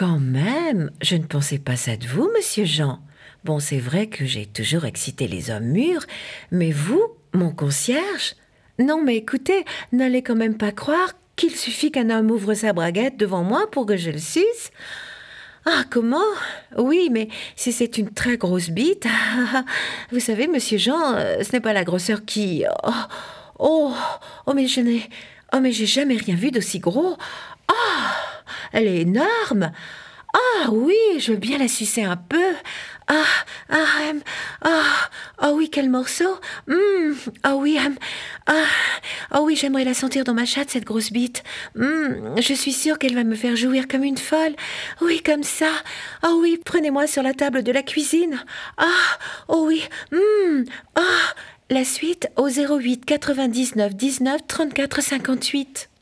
Quand même, je ne pensais pas ça de vous, monsieur Jean. Bon, c'est vrai que j'ai toujours excité les hommes mûrs, mais vous, mon concierge? Non, mais écoutez, n'allez quand même pas croire qu'il suffit qu'un homme ouvre sa braguette devant moi pour que je le suce. Ah, comment? Oui, mais si c'est une très grosse bite, vous savez, monsieur Jean, ce n'est pas la grosseur qui... Oh, oh, mais je n'ai... Oh, mais j'ai jamais rien vu d'aussi gros. Ah, elle est énorme. Ah oui, je veux bien la sucer un peu. Ah, ah, ah oui, quel morceau. Ah oui, ah, ah oui, j'aimerais la sentir dans ma chatte, cette grosse bite. Je suis sûre qu'elle va me faire jouir comme une folle. Oui, comme ça. Ah oui, prenez-moi sur la table de la cuisine. Ah, oh oui, ah, la suite au 08 99 19 34 58.